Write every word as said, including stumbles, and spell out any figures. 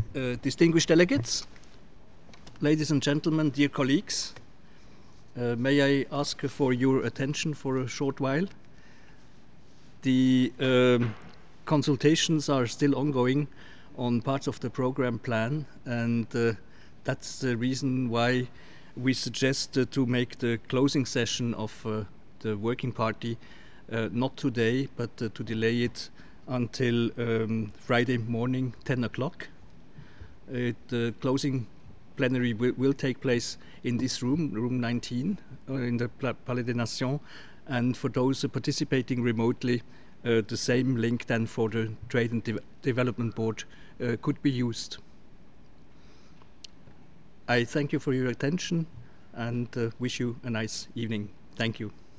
Uh, distinguished delegates, ladies and gentlemen, dear colleagues, uh, may I ask for your attention for a short while? The um, consultations are still ongoing on parts of the program plan, and uh, that's the reason why we suggest uh, to make the closing session of uh, the working party uh, not today, but uh, to delay it until um, Friday morning, ten o'clock. Uh, the closing plenary will, will take place in this room, room nineteen, uh, in the Palais des Nations. And for those uh, participating remotely, uh, the same link then for the Trade and De Development Board uh, could be used. I thank you for your attention and uh, wish you a nice evening. Thank you.